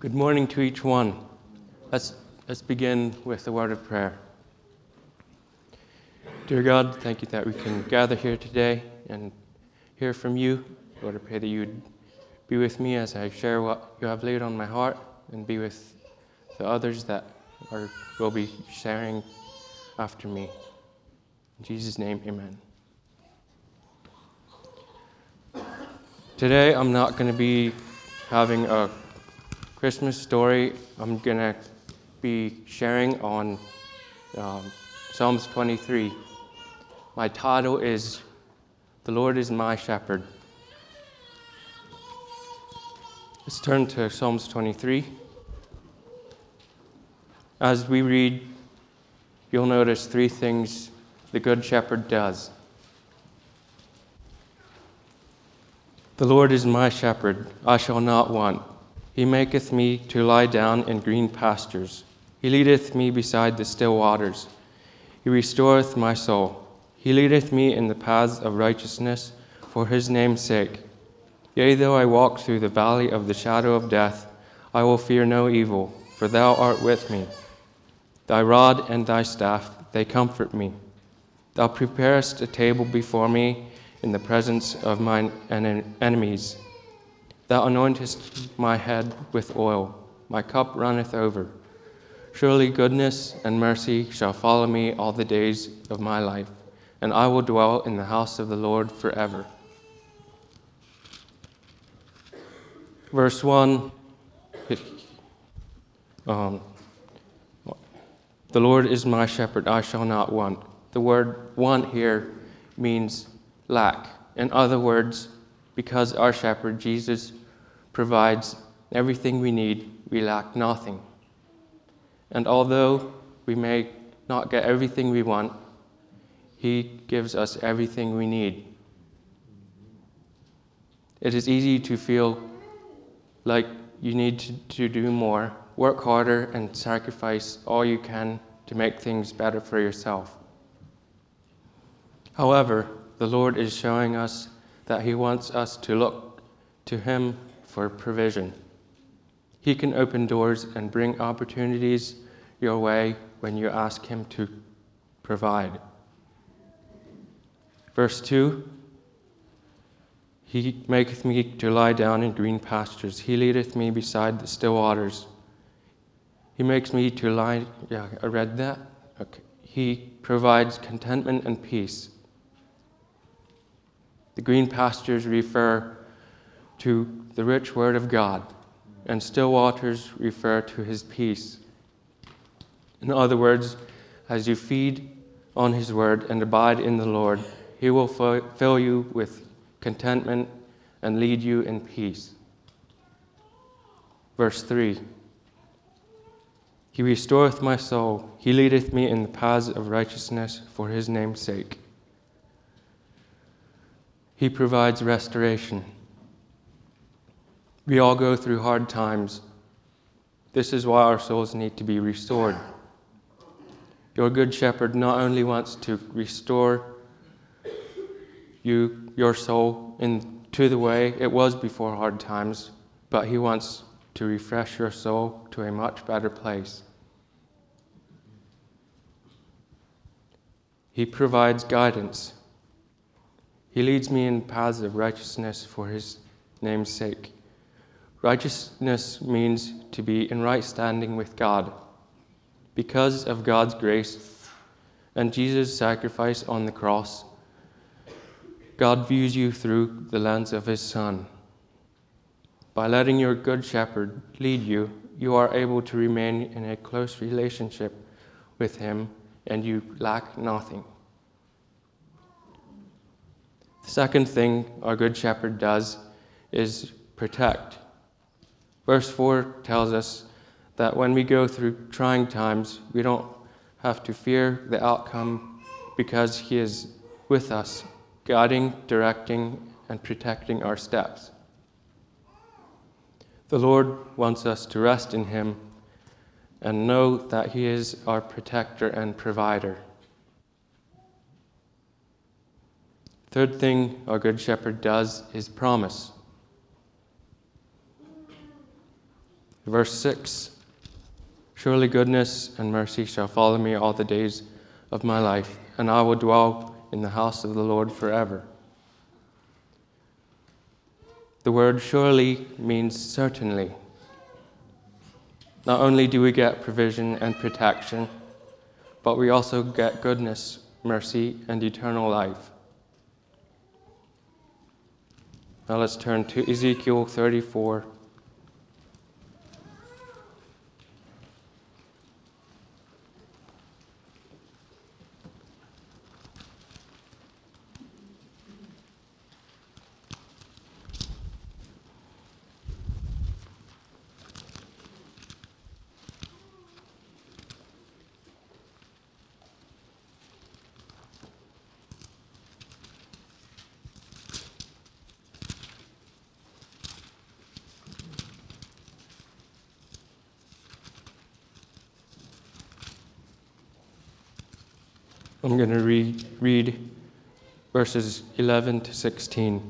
Good morning to each one. Let's begin with the word of prayer. Dear God, thank you that we can gather here today and hear from you. Lord, I pray that you would be with me as I share what you have laid on my heart, and be with the others that will be sharing after me. In Jesus' name, amen. Today, I'm not going to be having a Christmas story. I'm going to be sharing on Psalms 23. My title is The Lord is My Shepherd. Let's turn to Psalms 23. As we read, you'll notice three things the Good Shepherd does. The Lord is my shepherd, I shall not want. He maketh me to lie down in green pastures. He leadeth me beside the still waters. He restoreth my soul. He leadeth me in the paths of righteousness for his name's sake. Yea, though I walk through the valley of the shadow of death, I will fear no evil, for thou art with me. Thy rod and thy staff, they comfort me. Thou preparest a table before me in the presence of mine enemies. Thou anointest my head with oil, my cup runneth over. Surely goodness and mercy shall follow me all the days of my life, and I will dwell in the house of the Lord forever. Verse 1, the Lord is my shepherd, I shall not want. The word want here means lack. In other words, because our shepherd, Jesus, provides everything we need, we lack nothing. And although we may not get everything we want, he gives us everything we need. It is easy to feel like you need to do more, work harder, and sacrifice all you can to make things better for yourself. However, the Lord is showing us that he wants us to look to him for provision. He can open doors and bring opportunities your way when you ask him to provide. Verse 2, he maketh me to lie down in green pastures. He leadeth me beside the still waters. He makes me to lie, I read that. Okay. He provides contentment and peace. The green pastures refer to the rich word of God, and still waters refer to his peace. In other words, as you feed on his word and abide in the Lord, he will fill you with contentment and lead you in peace. Verse 3, he restoreth my soul. He leadeth me in the paths of righteousness for his name's sake. He provides restoration. We all go through hard times. This is why our souls need to be restored. Your good shepherd not only wants to restore your soul into the way it was before hard times, but he wants to refresh your soul to a much better place. He provides guidance. He leads me in paths of righteousness for his name's sake. Righteousness means to be in right standing with God. Because of God's grace and Jesus' sacrifice on the cross, God views you through the lens of his Son. By letting your good shepherd lead you, you are able to remain in a close relationship with him, and you lack nothing. The second thing our good shepherd does is protect. Verse 4 tells us that when we go through trying times, we don't have to fear the outcome because he is with us, guiding, directing, and protecting our steps. The Lord wants us to rest in him and know that he is our protector and provider. Third thing our good shepherd does is promise. Verse 6, surely goodness and mercy shall follow me all the days of my life, and I will dwell in the house of the Lord forever. The word surely means certainly. Not only do we get provision and protection, but we also get goodness, mercy, and eternal life. Now let's turn to Ezekiel 34. I'm going to read verses 11 to 16.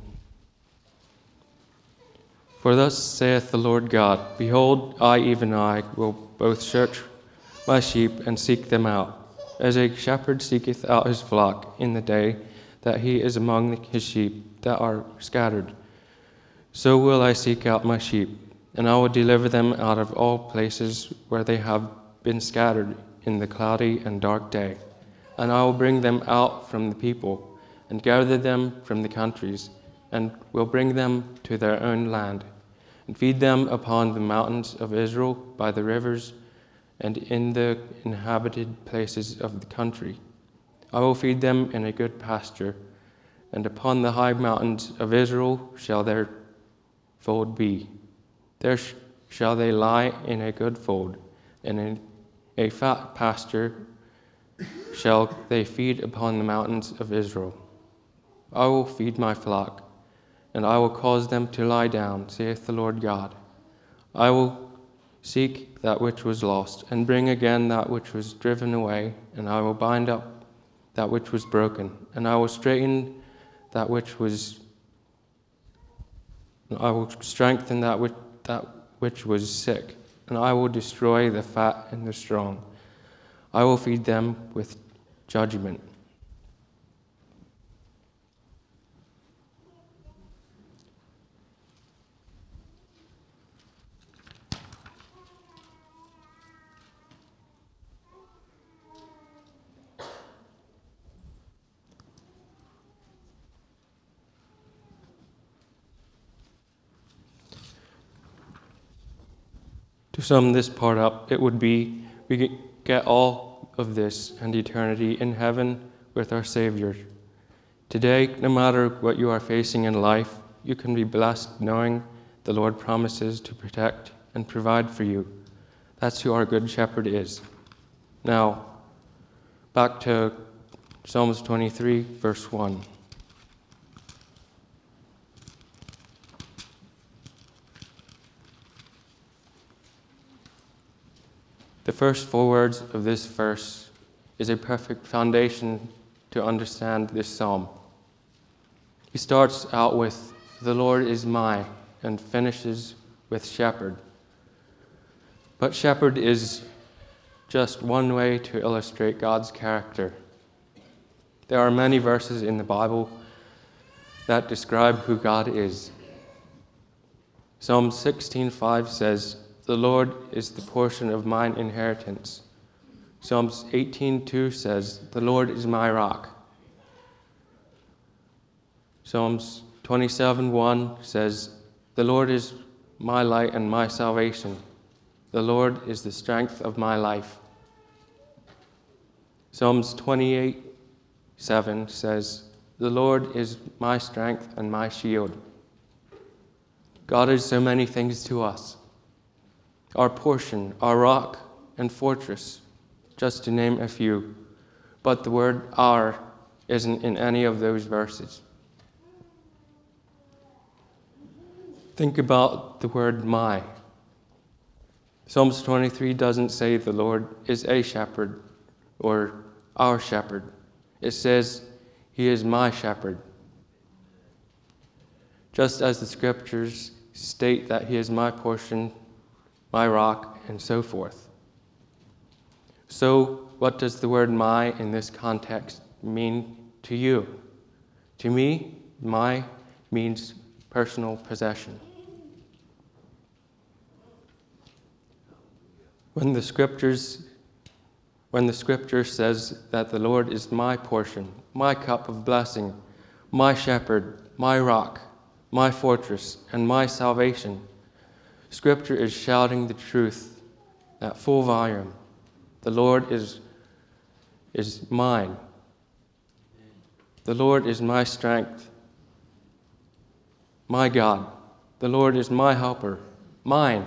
For thus saith the Lord God, behold, I, even I, will both search my sheep and seek them out, as a shepherd seeketh out his flock in the day that he is among his sheep that are scattered. So will I seek out my sheep, and I will deliver them out of all places where they have been scattered in the cloudy and dark day. And I will bring them out from the people, and gather them from the countries, and will bring them to their own land, and feed them upon the mountains of Israel, by the rivers, and in the inhabited places of the country. I will feed them in a good pasture, and upon the high mountains of Israel shall their fold be. There shall they lie in a good fold, and in a fat pasture shall they feed upon the mountains of Israel. I will feed my flock, and I will cause them to lie down, saith the Lord God. I will seek that which was lost, and bring again that which was driven away, and I will bind up that which was broken, and I will straighten that which was. I will strengthen that which was sick, and I will destroy the fat and the strong. I will feed them with judgment. To sum this part up, it would be we get all of this and eternity in heaven with our Savior. Today, no matter what you are facing in life, you can be blessed knowing the Lord promises to protect and provide for you. That's who our Good Shepherd is. Now, back to Psalms 23, verse 1. The first 4 words of this verse is a perfect foundation to understand this psalm. He starts out with, "The Lord is my," and finishes with "shepherd." But shepherd is just one way to illustrate God's character. There are many verses in the Bible that describe who God is. Psalm 16:5 says, "The Lord is the portion of mine inheritance." Psalms 18:2 says, "The Lord is my rock." Psalms 27:1 says, "The Lord is my light and my salvation. The Lord is the strength of my life." Psalms 28:7 says, "The Lord is my strength and my shield." God is so many things to us. Our portion, our rock and fortress, just to name a few. But the word "our" isn't in any of those verses. Think about the word "my." Psalms 23 doesn't say the Lord is a shepherd or our shepherd. It says he is my shepherd. Just as the scriptures state that he is my portion, my rock, and so forth. So, what does the word my in this context mean to you? To me, my means personal possession. When the scripture says that the Lord is my portion, my cup of blessing, my shepherd, my rock, my fortress, and my salvation, Scripture is shouting the truth at full volume. The Lord is mine. The Lord is my strength, my God. The Lord is my helper, mine.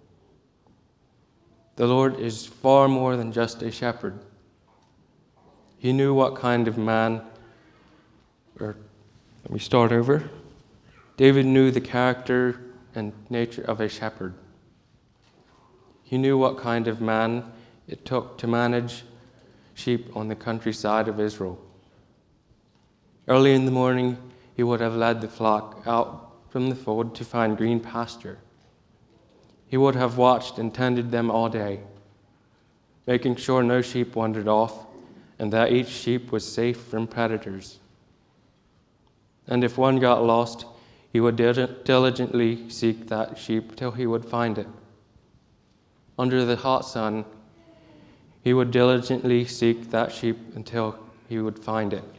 The Lord is far more than just a shepherd. He knew what kind of man, or let me start over. David knew the character and nature of a shepherd. He knew what kind of man it took to manage sheep on the countryside of Israel. Early in the morning, he would have led the flock out from the fold to find green pasture. He would have watched and tended them all day, making sure no sheep wandered off and that each sheep was safe from predators. And if one got lost, he would diligently seek that sheep till he would find it. Under the hot sun, he would diligently seek that sheep until he would find it.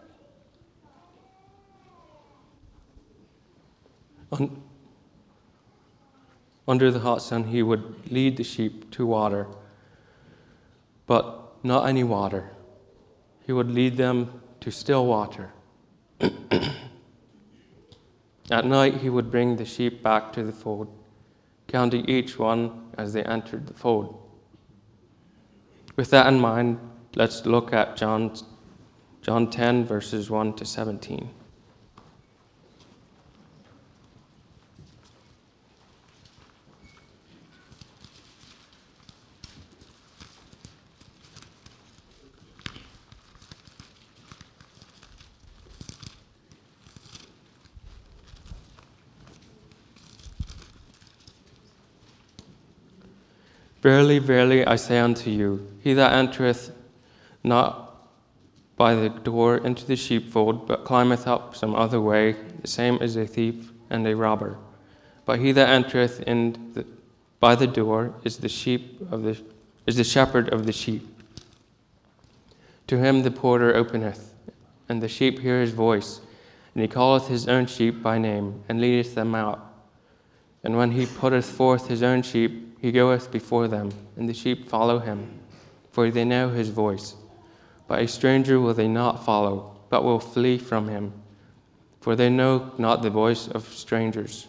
Under the hot sun, he would lead the sheep to water, but not any water. He would lead them to still water. At night, he would bring the sheep back to the fold, counting each one as they entered the fold. With that in mind, let's look at John 10, verses 1 to 17. Verily, verily, I say unto you, he that entereth not by the door into the sheepfold, but climbeth up some other way, the same is a thief and a robber. But he that entereth by the door is the shepherd of the sheep. To him the porter openeth, and the sheep hear his voice, and he calleth his own sheep by name, and leadeth them out. And when he putteth forth his own sheep, he goeth before them, and the sheep follow him, for they know his voice. But a stranger will they not follow, but will flee from him, for they know not the voice of strangers.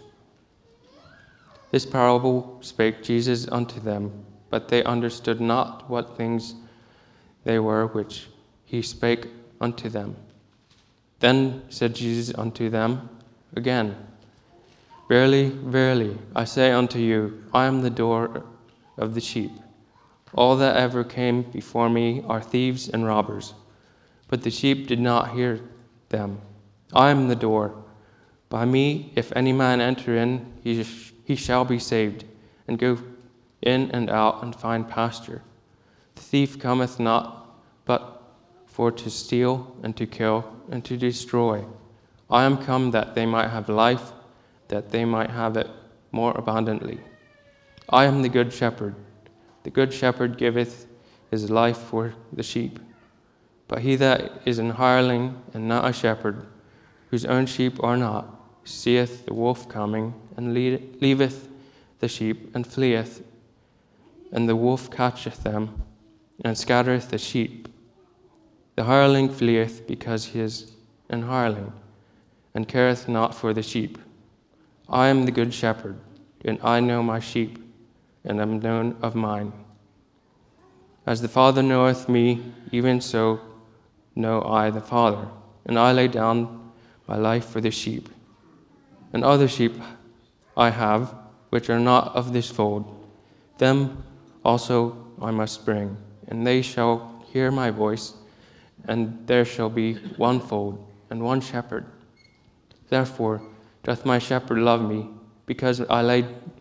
This parable spake Jesus unto them, but they understood not what things they were which he spake unto them. Then said Jesus unto them again, Verily, verily, I say unto you, I am the door of the sheep. All that ever came before me are thieves and robbers, but the sheep did not hear them. I am the door. By me, if any man enter in, he shall be saved, and go in and out and find pasture. The thief cometh not but for to steal and to kill and to destroy. I am come that they might have life, that they might have it more abundantly. I am the good shepherd. The good shepherd giveth his life for the sheep. But he that is an hireling and not a shepherd, whose own sheep are not, seeth the wolf coming, and leaveth the sheep, and fleeth. And the wolf catcheth them, and scattereth the sheep. The hireling fleeth because he is an hireling, and careth not for the sheep. I am the good shepherd, and I know my sheep, and am known of mine. As the Father knoweth me, even so know I the Father, and I lay down my life for the sheep. And other sheep I have, which are not of this fold. Them also I must bring, and they shall hear my voice, and there shall be one fold and one shepherd. Therefore doth my shepherd love me, because I lay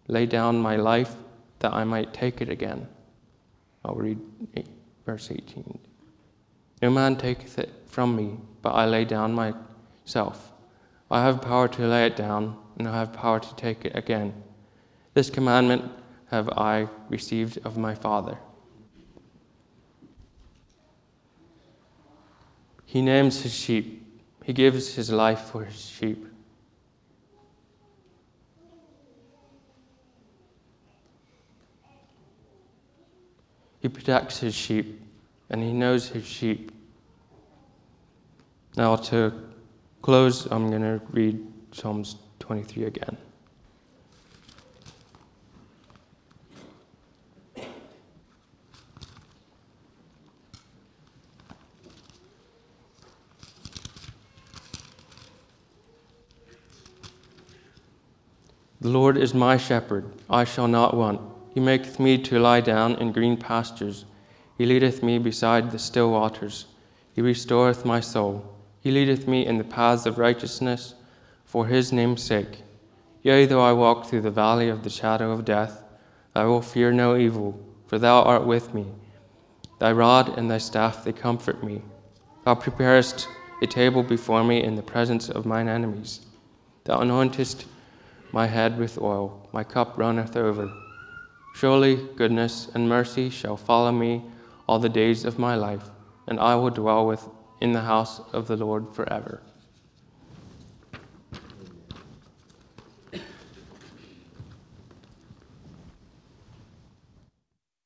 lay down my life that I might take it again. I'll read verse 18. No man taketh it from me, but I lay down myself. I have power to lay it down, and I have power to take it again. This commandment have I received of my Father. He names his sheep. He gives his life for his sheep. He protects his sheep, and he knows his sheep. Now to close, I'm going to read Psalms 23 again. The Lord is my shepherd, I shall not want. He maketh me to lie down in green pastures. He leadeth me beside the still waters. He restoreth my soul. He leadeth me in the paths of righteousness for his name's sake. Yea, though I walk through the valley of the shadow of death, I will fear no evil, for thou art with me. Thy rod and thy staff, they comfort me. Thou preparest a table before me in the presence of mine enemies. Thou anointest my head with oil, my cup runneth over. Surely goodness and mercy shall follow me all the days of my life, and I will dwell in the house of the Lord forever.